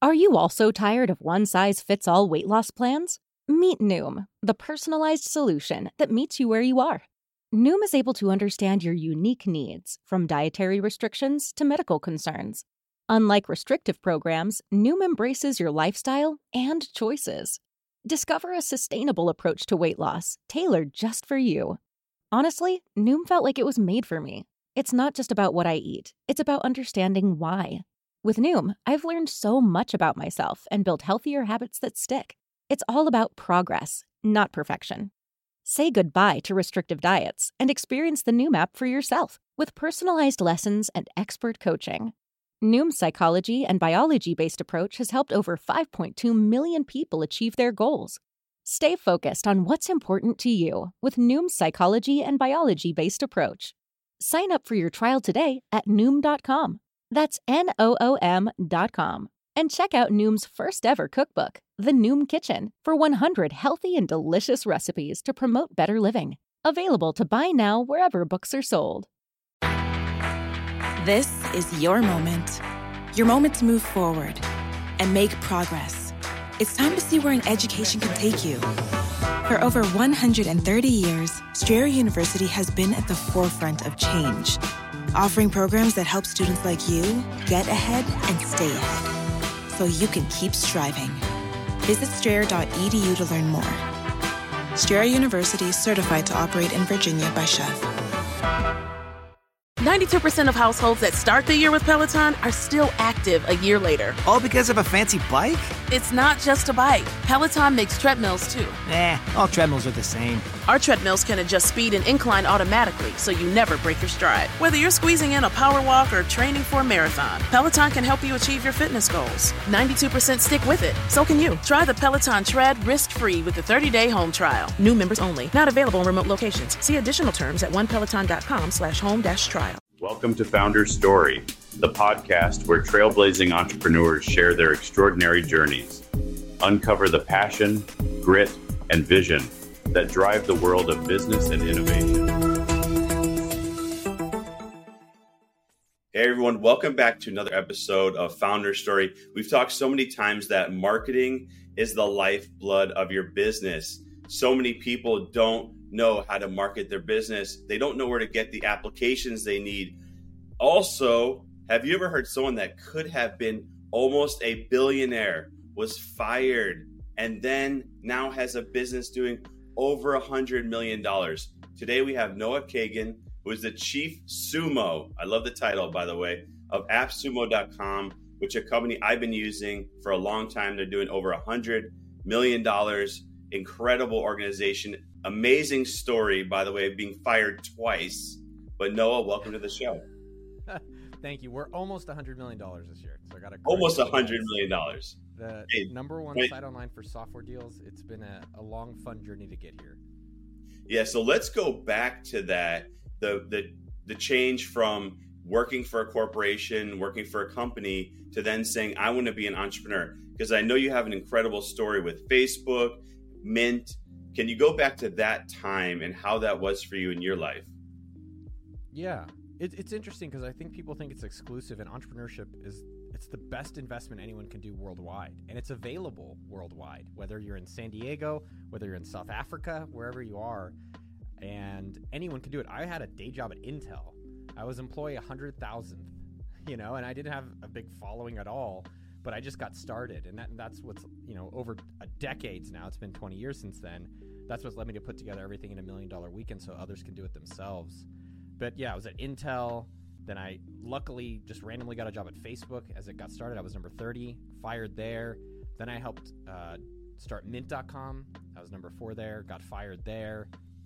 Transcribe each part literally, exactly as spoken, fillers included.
Are you also tired of one-size-fits-all weight loss plans? Meet Noom, the personalized solution that meets you where you are. Noom is able to understand your unique needs, from dietary restrictions to medical concerns. Unlike restrictive programs, Noom embraces your lifestyle and choices. Discover a sustainable approach to weight loss, tailored just for you. Honestly, Noom felt like it was made for me. It's not just about what I eat, it's about understanding why. With Noom, I've learned so much about myself and built healthier habits that stick. It's all about progress, not perfection. Say goodbye to restrictive diets and experience the Noom app for yourself with personalized lessons and expert coaching. Noom's psychology and biology-based approach has helped over five point two million people achieve their goals. Stay focused on what's important to you with Noom's psychology and biology-based approach. Sign up for your trial today at Noom dot com. That's N O O M dot com. And check out Noom's first ever cookbook, The Noom Kitchen, for one hundred healthy and delicious recipes to promote better living. Available to buy now wherever books are sold. This is your moment. Your moment to move forward and make progress. It's time to see where an education can take you. For over one hundred thirty years, Strayer University has been at the forefront of change, offering programs that help students like you get ahead and stay ahead, so you can keep striving. Visit strayer dot e d u to learn more. Strayer University is certified to operate in Virginia by C H E F. ninety-two percent of households that start the year with Peloton are still active a year later. All because of a fancy bike? It's not just a bike. Peloton makes treadmills, too. Eh, all treadmills are the same. Our treadmills can adjust speed and incline automatically, so you never break your stride. Whether you're squeezing in a power walk or training for a marathon, Peloton can help you achieve your fitness goals. ninety-two percent stick with it. So can you. Try the Peloton Tread risk-free with a thirty-day home trial. New members only. Not available in remote locations. See additional terms at onepeloton.com slash home dash trial. Welcome to Founder's Story, the podcast where trailblazing entrepreneurs share their extraordinary journeys. Uncover the passion, grit, and vision that drive the world of business and innovation. Hey everyone, welcome back to another episode of Founder's Story. We've talked so many times that marketing is the lifeblood of your business. So many people don't know how to market their business. They don't know where to get the applications they need. Also, have you ever heard someone that could have been almost a billionaire, was fired, and then now has a business doing over one hundred million dollars? Today we have Noah Kagan, who is the Chief Sumo, I love the title, by the way, of app sumo dot com, which is a company I've been using for a long time. They're doing over one hundred million dollars. Incredible organization. Amazing story, by the way, of being fired twice. But Noah, welcome to the show. Thank you. We're almost one hundred million dollars this year. So I got almost one hundred million dollars. The hey, number one wait. site online for software deals. It's been a, a long, fun journey to get here. Yeah, so let's go back to that. The the the change from working for a corporation, working for a company, to then saying, I want to be an entrepreneur. Because I know you have an incredible story with Facebook, Mint. Can you go back to that time and how that was for you in your life? Yeah, it, it's interesting because I think people think it's exclusive, and entrepreneurship is it's the best investment anyone can do worldwide, and it's available worldwide, whether you're in San Diego, whether you're in South Africa, wherever you are, and anyone can do it. I had a day job at Intel. I was employee one hundred thousandth, you know, and I didn't have a big following at all. But I just got started, and that, that's what's, you know, over a decades now. It's been twenty years since then. That's what's led me to put together everything in a million dollar weekend so others can do it themselves. But yeah, I was at Intel. Then I luckily just randomly got a job at Facebook as it got started. I was number thirty, fired there. Then I helped uh, start mint dot com. I was number four there, got fired there.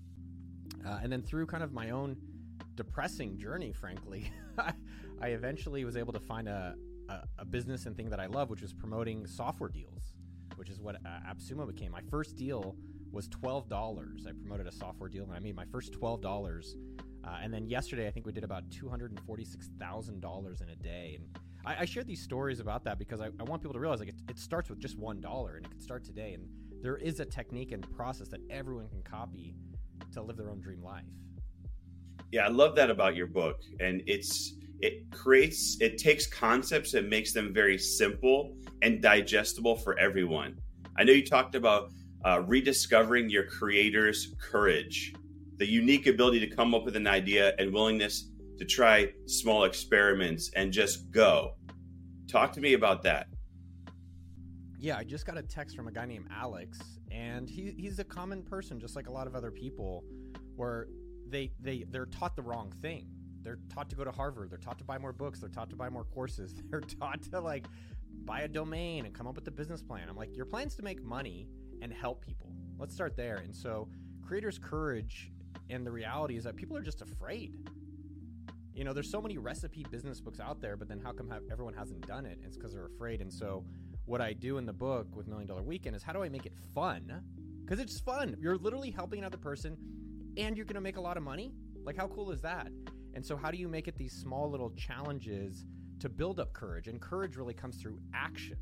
Uh, and then through kind of my own depressing journey, frankly, I eventually was able to find a, a, a business and thing that I love, which was promoting software deals, which is what uh, AppSumo became. My first deal was twelve dollars. I promoted a software deal, and I made my first twelve dollars. Uh, and then yesterday, I think we did about two hundred forty-six thousand dollars in a day. And I, I share these stories about that because I, I want people to realize like it, it starts with just one dollar, and it can start today. And there is a technique and process that everyone can copy to live their own dream life. Yeah, I love that about your book. And it's it creates, it takes concepts and makes them very simple and digestible for everyone. I know you talked about uh, rediscovering your creator's courage, the unique ability to come up with an idea and willingness to try small experiments and just go. Talk to me about that. Yeah, I just got a text from a guy named Alex, and he, he's a common person, just like a lot of other people, where they, they, they're taught the wrong thing. They're taught to go to Harvard. They're taught to buy more books. They're taught to buy more courses. They're taught to like buy a domain and come up with a business plan. I'm like, your plan's to make money and help people. Let's start there. And so creators' courage, and the reality is that people are just afraid. You know, there's so many recipe business books out there, but then how come everyone hasn't done it? It's because they're afraid. And so what I do in the book with Million Dollar Weekend is how do I make it fun? Because it's fun. You're literally helping another person and you're going to make a lot of money. Like, how cool is that? And so how do you make it these small little challenges to build up courage? And courage really comes through action.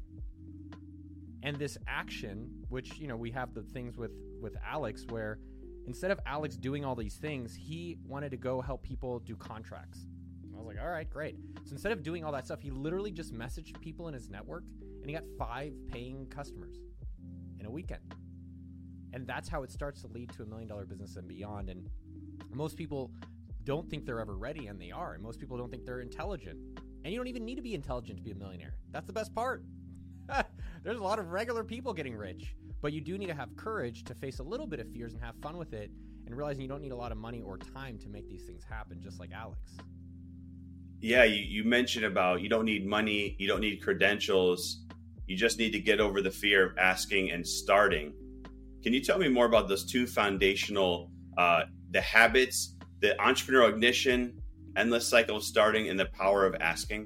And this action, which, you know, we have the things with, with Alex where instead of Alex doing all these things, he wanted to go help people do contracts. I was like, all right, great. So instead of doing all that stuff, he literally just messaged people in his network and he got five paying customers in a weekend. And that's how it starts to lead to a million dollar business and beyond. And most people don't think they're ever ready, and they are. And most people don't think they're intelligent. And you don't even need to be intelligent to be a millionaire. That's the best part. There's a lot of regular people getting rich, but you do need to have courage to face a little bit of fears and have fun with it and realizing you don't need a lot of money or time to make these things happen, just like Alex. Yeah, you, you mentioned about you don't need money, you don't need credentials, you just need to get over the fear of asking and starting. Can you tell me more about those two foundational, uh, the habits, the entrepreneurial ignition, endless cycle of starting, and the power of asking?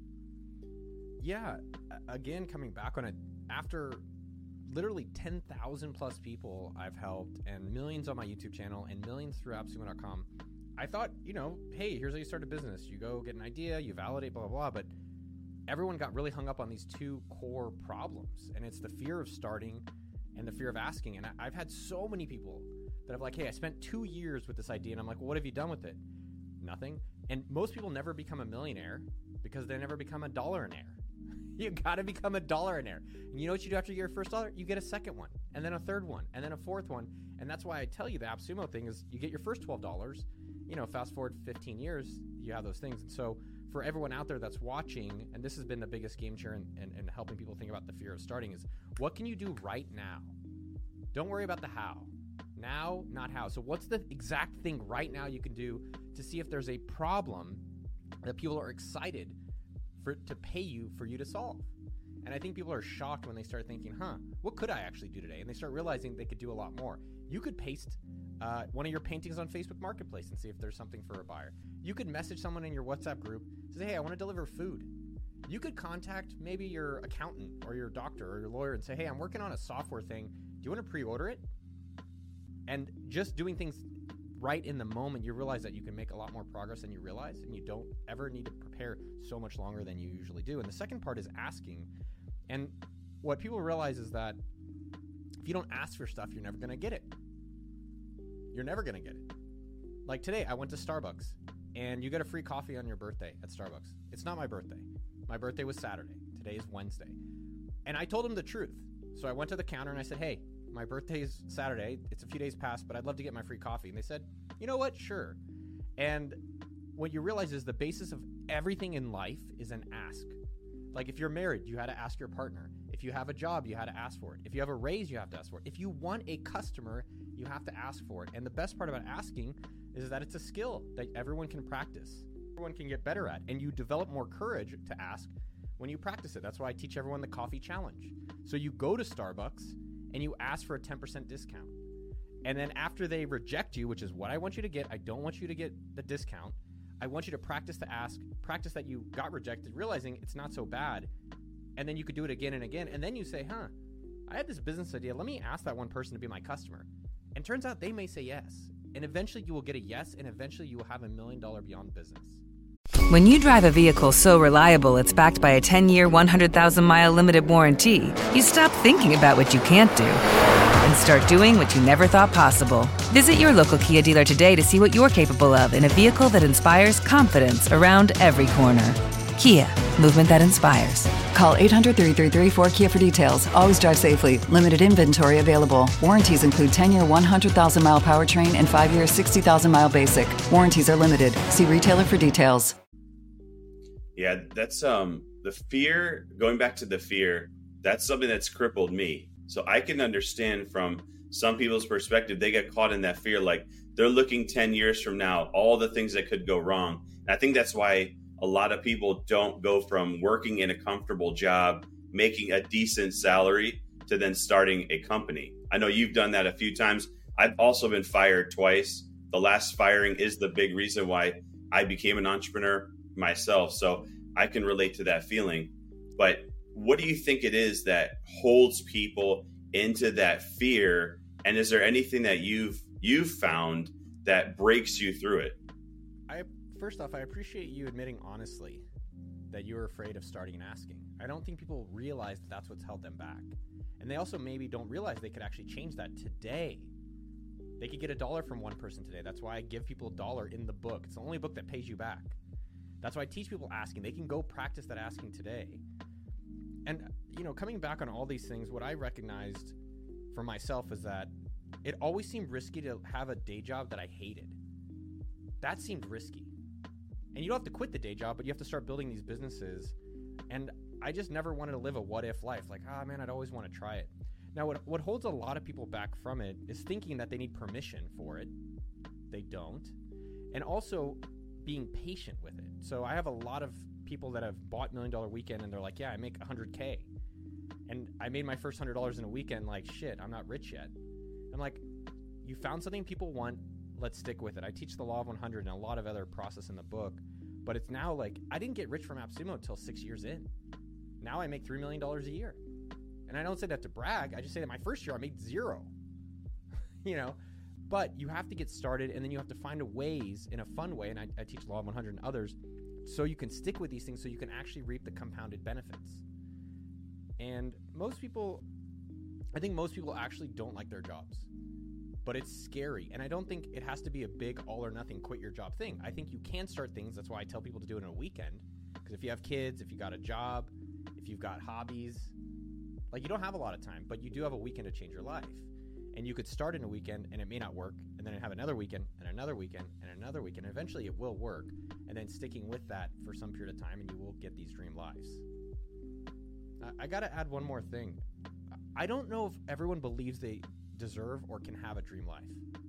Yeah, again, coming back on it, after literally ten thousand plus people I've helped and millions on my YouTube channel and millions through AppSumo dot com, I thought, you know, hey, here's how you start a business. You go get an idea, you validate, blah, blah, blah. But everyone got really hung up on these two core problems. And it's the fear of starting and the fear of asking. And I've had so many people that have like, hey, I spent two years with this idea. And I'm like, well, what have you done with it? Nothing. And most people never become a millionaire because they never become a dollar-aire. You got to become a dollar-aire. And you know what you do after your first dollar? You get a second one, and then a third one, and then a fourth one. And that's why I tell you the AppSumo thing is you get your first twelve dollars. You know, fast forward fifteen years, you have those things. And so for everyone out there that's watching, and this has been the biggest game changer in, in, in helping people think about the fear of starting, is what can you do right now? Don't worry about the how. Now, not how. So what's the exact thing right now you can do to see if there's a problem that people are excited for to pay you for you to solve? And I think people are shocked when they start thinking, huh, what could I actually do today? And they start realizing they could do a lot more. You could paste uh, one of your paintings on Facebook Marketplace and see if there's something for a buyer. You could message someone in your WhatsApp group, say, hey, I want to deliver food. You could contact maybe your accountant or your doctor or your lawyer and say, hey, I'm working on a software thing. Do you want to pre-order it? And just doing things right in the moment, you realize that you can make a lot more progress than you realize, and you don't ever need to prepare so much longer than you usually do. And the second part is asking. And what people realize is that if you don't ask for stuff, you're never going to get it. You're never going to get it. Like today, I went to Starbucks, and you get a free coffee on your birthday at Starbucks. It's not my birthday. My birthday was Saturday. Today is Wednesday. And I told them the truth. So I went to the counter and I said, hey, my birthday is Saturday. It's a few days past, but I'd love to get my free coffee. And they said, you know what? Sure. And what you realize is the basis of everything in life is an ask. Like if you're married, you had to ask your partner. If you have a job, you had to ask for it. If you have a raise, you have to ask for it. If you want a customer, you have to ask for it. And the best part about asking is that it's a skill that everyone can practice. Everyone can get better at. And you develop more courage to ask when you practice it. That's why I teach everyone the coffee challenge. So you go to Starbucks and you ask for a ten percent discount. And then after they reject you, which is what I want you to get, I don't want you to get the discount. I want you to practice to ask, practice that you got rejected, realizing it's not so bad. And then you could do it again and again. And then you say, huh, I had this business idea. Let me ask that one person to be my customer. And turns out they may say yes. And eventually you will get a yes. And eventually you will have a million dollar beyond business. When you drive a vehicle so reliable it's backed by a ten-year, one hundred thousand mile limited warranty, you stop thinking about what you can't do and start doing what you never thought possible. Visit your local Kia dealer today to see what you're capable of in a vehicle that inspires confidence around every corner. Kia, movement that inspires. Call eight hundred, three three three, four K I A for details. Always drive safely. Limited inventory available. Warranties include ten-year, one hundred thousand mile powertrain and five-year, sixty thousand mile basic. Warranties are limited. See retailer for details. Yeah, that's um the fear, going back to the fear, that's something that's crippled me. So I can understand from some people's perspective, they get caught in that fear, like they're looking ten years from now, all the things that could go wrong. And I think that's why a lot of people don't go from working in a comfortable job, making a decent salary, to then starting a company. I know you've done that a few times. I've also been fired twice. The last firing is the big reason why I became an entrepreneur myself. So I can relate to that feeling. But what do you think it is that holds people into that fear? And is there anything that you've you've found that breaks you through it? I First off, I appreciate you admitting honestly that you're afraid of starting and asking. I don't think people realize that that's what's held them back. And they also maybe don't realize they could actually change that today. They could get a dollar from one person today. That's why I give people a dollar in the book. It's the only book that pays you back. That's why I teach people asking. They can go practice that asking today. And, you know, coming back on all these things, what I recognized for myself is that it always seemed risky to have a day job that I hated. That seemed risky. And you don't have to quit the day job, but you have to start building these businesses. And I just never wanted to live a what-if life. Like, ah, oh, man, I'd always want to try it. Now, what what holds a lot of people back from it is thinking that they need permission for it. They don't. And also being patient with it. So I have a lot of people that have bought Million Dollar Weekend, and they're like, yeah, I make one hundred K. And I made my first one hundred dollars in a weekend. Like, shit, I'm not rich yet. I'm like, you found something people want. Let's stick with it. I teach the law of one hundred and a lot of other process in the book, but it's now like, I didn't get rich from AppSumo until six years in. Now I make three million dollars a year. And I don't say that to brag. I just say that my first year I made zero, you know, but you have to get started, and then you have to find a ways in a fun way. And I, I teach law of one hundred and others, so you can stick with these things so you can actually reap the compounded benefits. And most people, I think most people actually don't like their jobs. But it's scary, and I don't think it has to be a big all or nothing quit your job thing. I think you can start things. That's why I tell people to do it in a weekend, because if you have kids, if you got a job, if you've got hobbies, like, you don't have a lot of time, but you do have a weekend to change your life. And you could start in a weekend and it may not work, and then have another weekend and another weekend and another weekend. And eventually it will work, and then sticking with that for some period of time, and you will get these dream lives. I, I got to add one more thing. I don't know if everyone believes they deserve or can have a dream life.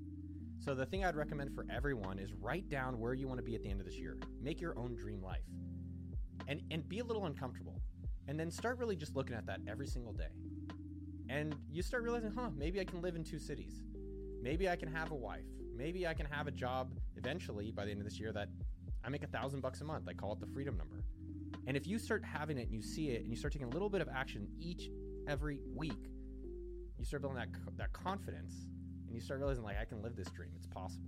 So the thing I'd recommend for everyone is write down where you want to be at the end of this year. Make your own dream life. And and be a little uncomfortable. And then start really just looking at that every single day. And you start realizing, huh, maybe I can live in two cities. Maybe I can have a wife. Maybe I can have a job eventually by the end of this year that I make a thousand bucks a month. I call it the freedom number. And if you start having it and you see it and you start taking a little bit of action each, every week, you start building that that confidence, and you start realizing, like, I can live this dream. It's possible.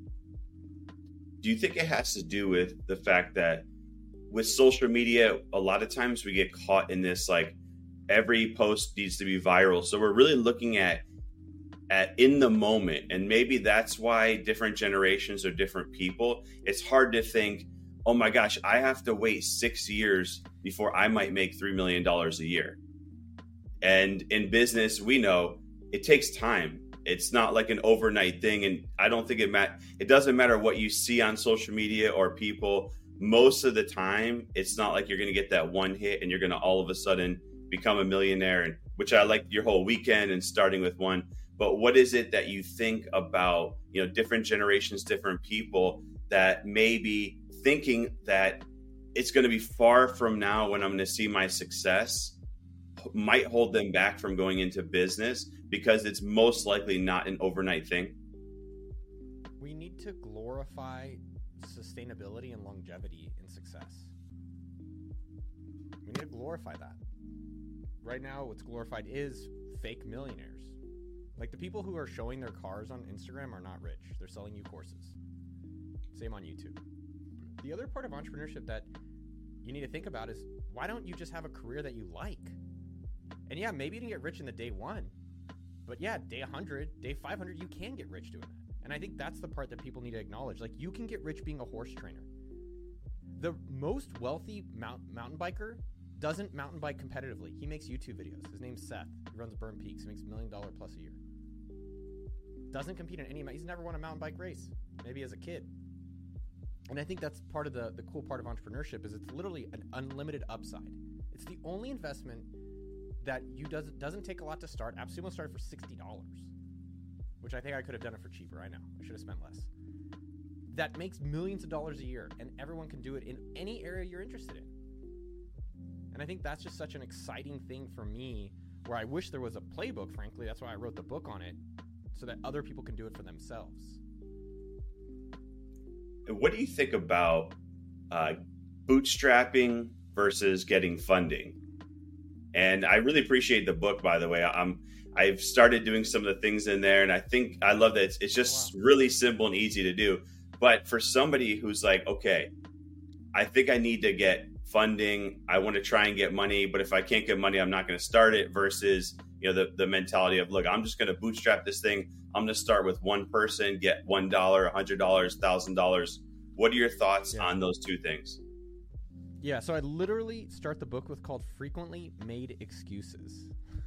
Do you think it has to do with the fact that with social media, a lot of times we get caught in this, like, every post needs to be viral. So we're really looking at at in the moment. And maybe that's why different generations are different people. It's hard to think, oh my gosh, I have to wait six years before I might make three million dollars a year. And in business, we know it takes time. It's not like an overnight thing. And I don't think it mat- it doesn't matter what you see on social media or people. Most of the time, it's not like you're going to get that one hit and you're going to all of a sudden become a millionaire, and which I like your whole weekend and starting with one. But what is it that you think about, you know, different generations, different people that may be thinking that it's going to be far from now when I'm going to see my success, might hold them back from going into business because it's most likely not an overnight thing? We need to glorify sustainability and longevity in success. We need to glorify that. Right now, what's glorified is fake millionaires. Like, the people who are showing their cars on Instagram are not rich. They're selling you courses. Same on YouTube. The other part of entrepreneurship that you need to think about is, why don't you just have a career that you like? And yeah, maybe you didn't get rich in the day one, but yeah, day one hundred, day five hundred, you can get rich doing that. And I think that's the part that people need to acknowledge. Like, you can get rich being a horse trainer. The most wealthy mount, mountain biker doesn't mountain bike competitively. He makes YouTube videos. His name's Seth. He runs Burn Peaks. He makes a million dollar plus a year. Doesn't compete in any, he's never won a mountain bike race, maybe as a kid. And I think that's part of the, the cool part of entrepreneurship is it's literally an unlimited upside. It's the only investment that you doesn't doesn't take a lot to start. AppSumo started for sixty dollars, which I think I could have done it for cheaper. I know, I should have spent less. That makes millions of dollars a year, and everyone can do it in any area you're interested in. And I think that's just such an exciting thing for me, where I wish there was a playbook, frankly. That's why I wrote the book on it, so that other people can do it for themselves. What do you think about uh, bootstrapping versus getting funding? And I really appreciate the book, by the way. I'm I've started doing some of the things in there, and I think I love that it's, it's just wow. really simple and easy to do. But for somebody who's like, okay, I think I need to get funding. I want to try and get money, but if I can't get money, I'm not going to start it. Versus, you know, the the mentality of, look, I'm just going to bootstrap this thing. I'm going to start with one person, get one dollar, a hundred dollars, thousand dollars. What are your thoughts yeah. on those two things? Yeah, so I literally start the book with called Frequently Made Excuses,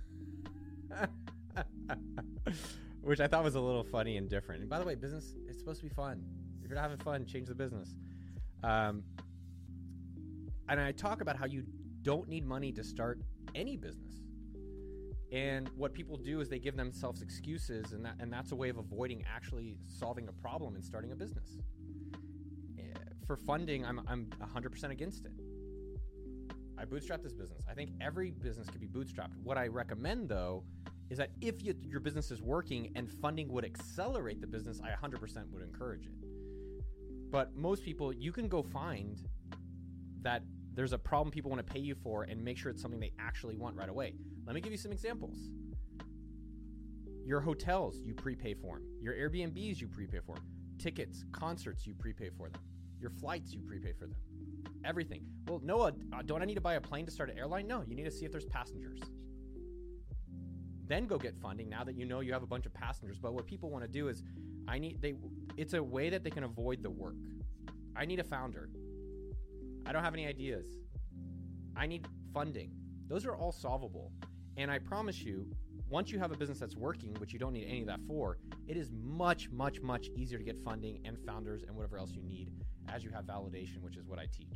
which I thought was a little funny and different. And by the way, business, it's supposed to be fun. If you're not having fun, change the business. Um, and I talk about how you don't need money to start any business. And what people do is they give themselves excuses, and that and that's a way of avoiding actually solving a problem and starting a business. For funding, I'm I'm one hundred percent against it. I bootstrap this business. I think every business can be bootstrapped. What I recommend, though, is that if you, your business is working and funding would accelerate the business, I one hundred percent would encourage it. But most people, you can go find that there's a problem people want to pay you for and make sure it's something they actually want right away. Let me give you some examples. Your hotels, you prepay for them. Your Airbnbs, you prepay for them. Tickets, concerts, you prepay for them. Your flights, you prepay for them. Everything. Well, Noah, don't I need to buy a plane to start an airline? No, you need to see if there's passengers. Then go get funding now that you know you have a bunch of passengers. But what people want to do is, I need they. It's a way that they can avoid the work. I need a founder. I don't have any ideas. I need funding. Those are all solvable. And I promise you, once you have a business that's working, which you don't need any of that for, it is much, much, much easier to get funding and founders and whatever else you need as you have validation, which is what I teach.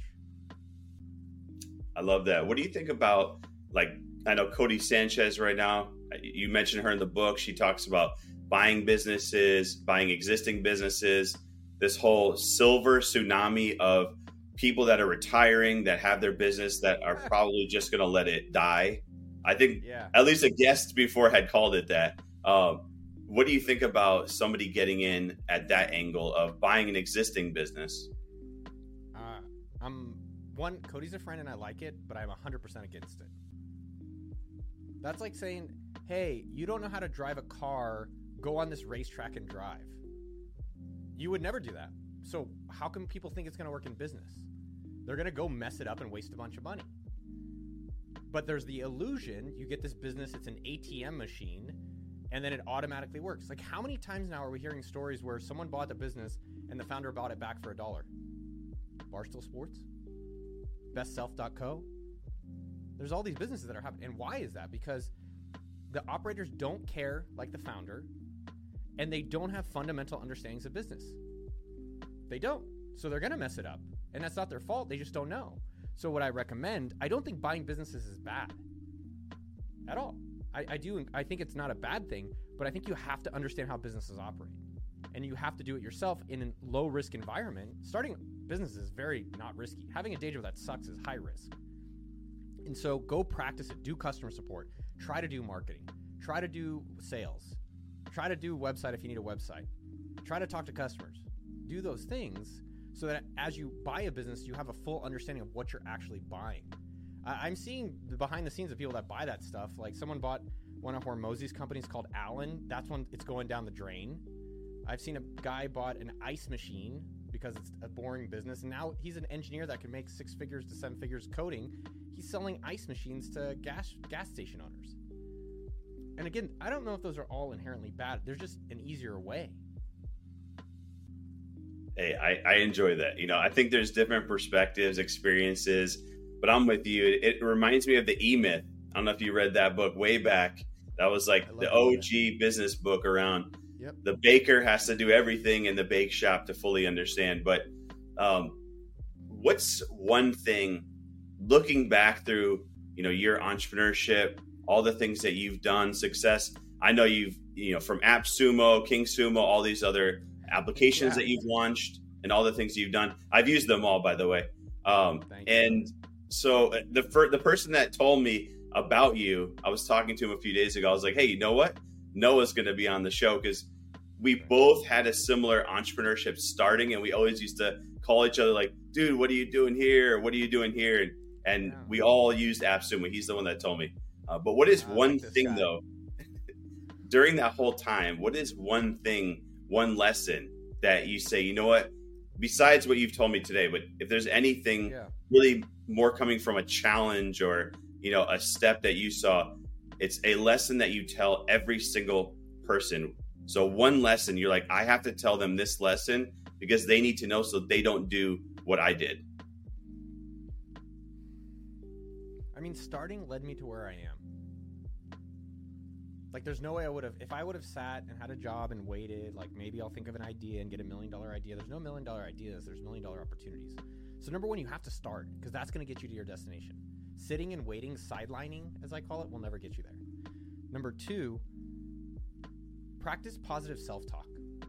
I love that. What do you think about, like, I know Codie Sanchez right now, you mentioned her in the book. She talks about buying businesses, buying existing businesses, this whole silver tsunami of people that are retiring, that have their business, that are probably just going to let it die. I think yeah. at least a guest before had called it that. Um, what do you think about somebody getting in at that angle of buying an existing business? Uh, I'm one, Codie's a friend and I like it, but I'm one hundred percent against it. That's like saying, hey, you don't know how to drive a car, go on this racetrack and drive. You would never do that. So how can people think it's going to work in business? They're going to go mess it up and waste a bunch of money. But there's the illusion, you get this business, it's an A T M machine, and then it automatically works. Like, how many times now are we hearing stories where someone bought the business and the founder bought it back for a dollar? Barstool Sports? best self dot co? There's all these businesses that are happening. And why is that? Because the operators don't care like the founder, and they don't have fundamental understandings of business. They don't. So they're going to mess it up. And that's not their fault. They just don't know. So what I recommend, I don't think buying businesses is bad at all. I, I do. I think it's not a bad thing, but I think you have to understand how businesses operate. And you have to do it yourself in a low risk environment. Starting business is very not risky. Having a day job that sucks is high risk. And so go practice it. Do customer support. Try to do marketing. Try to do sales. Try to do a website if you need a website. Try to talk to customers. Do those things so that as you buy a business, you have a full understanding of what you're actually buying. Uh, I'm seeing the behind the scenes of people that buy that stuff. Like, someone bought one of Hormozi's companies called Allen. That's when it's going down the drain. I've seen a guy bought an ice machine because it's a boring business. And now he's an engineer that can make six figures to seven figures coding. He's selling ice machines to gas gas station owners. And again, I don't know if those are all inherently bad. There's just an easier way. Hey, I, I enjoy that. You know, I think there's different perspectives, experiences, but I'm with you. It, it reminds me of the E-Myth. I don't know if you read that book way back. That was like the O G business book around. Yep. The baker has to do everything in the bake shop to fully understand. But um, what's one thing, looking back through, you know, your entrepreneurship, all the things that you've done, success. I know you've, you know, from AppSumo, King Sumo, all these other applications yeah. that you've launched and all the things you've done. I've used them all, by the way. Um, and so the fir- the person that told me about you, I was talking to him a few days ago. I was like, hey, you know what? Noah's going to be on the show because we both had a similar entrepreneurship starting, and we always used to call each other like, dude, what are you doing here? What are you doing here? And, and yeah. we all used AppSumo. He's the one that told me. Uh, but what is I one like thing, guy. though, during that whole time, what is one thing, one lesson that you say, you know what, besides what you've told me today, but if there's anything yeah. really more coming from a challenge or, you know, a step that you saw, it's a lesson that you tell every single person. So one lesson, you're like, I have to tell them this lesson because they need to know so they don't do what I did. I mean, starting led me to where I am. Like, there's no way I would have, if I would have sat and had a job and waited, like maybe I'll think of an idea and get a million dollar idea. There's no million dollar ideas. There's million dollar opportunities. So number one, you have to start because that's going to get you to your destination. Sitting and waiting, sidelining, as I call it, will never get you there. Number two, practice positive self-talk.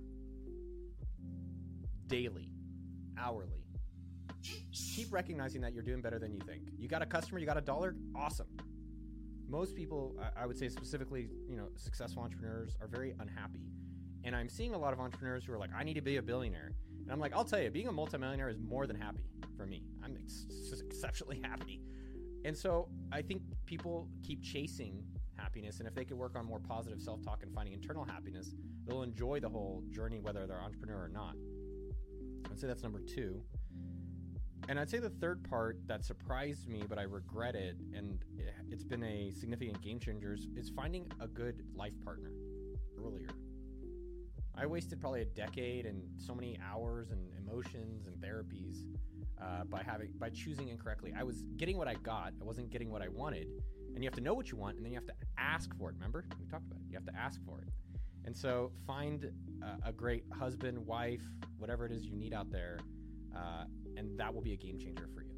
Daily, hourly. Keep recognizing that you're doing better than you think. You got a customer, you got a dollar, awesome. Most people, I would say specifically, you know, successful entrepreneurs are very unhappy. And I'm seeing a lot of entrepreneurs who are like, I need to be a billionaire. And I'm like, I'll tell you, being a multimillionaire is more than happy for me. I'm ex- exceptionally happy. And so I think people keep chasing happiness. And if they could work on more positive self-talk and finding internal happiness, they'll enjoy the whole journey, whether they're an entrepreneur or not. I'd say that's number two. And I'd say the third part that surprised me, but I regret it, and it's been a significant game changer, is finding a good life partner earlier. I wasted probably a decade and so many hours and emotions and therapies uh, by having by choosing incorrectly. I was getting what I got. I wasn't getting what I wanted. And you have to know what you want, and then you have to ask for it. Remember? We talked about it. You have to ask for it. And so find uh, a great husband, wife, whatever it is you need out there, uh, and that will be a game changer for you.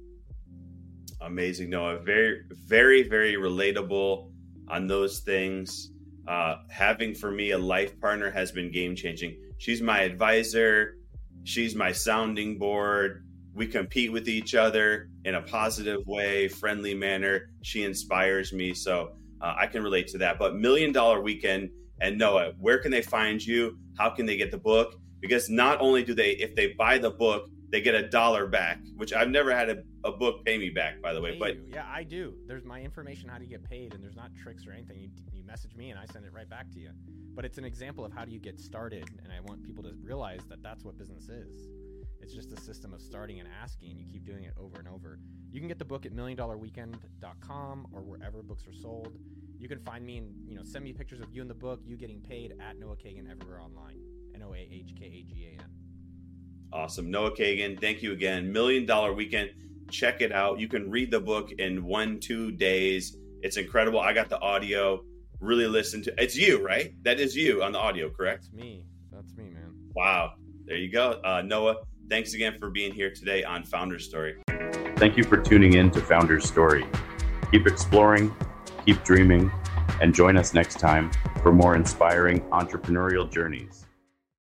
Amazing, Noah. Very, very, very relatable on those things. Uh, having for me a life partner has been game changing. She's my advisor. She's my sounding board. We compete with each other in a positive way, friendly manner. She inspires me. So uh, I can relate to that. But Million Dollar Weekend and Noah, where can they find you? How can they get the book? Because not only do they, if they buy the book, they get a dollar back, which I've never had a, a book pay me back, by the way. Pay But you. Yeah, I do. There's my information how to get paid, and there's not tricks or anything. You, you message me, and I send it right back to you. But it's an example of how do you get started, and I want people to realize that that's what business is. It's just a system of starting and asking, and you keep doing it over and over. You can get the book at million dollar weekend dot com or wherever books are sold. You can find me and you know send me pictures of you in the book, you getting paid at Noah Kagan everywhere online. N O A H K A G A N. Awesome. Noah Kagan, thank you again. Million Dollar Weekend. Check it out. You can read the book in one, two days. It's incredible. I got the audio. Really listen to it's you, right? That is you on the audio, correct? That's me. That's me, man. Wow. There you go. Uh, Noah, thanks again for being here today on Founder's Story. Thank you for tuning in to Founder's Story. Keep exploring, keep dreaming, and join us next time for more inspiring entrepreneurial journeys.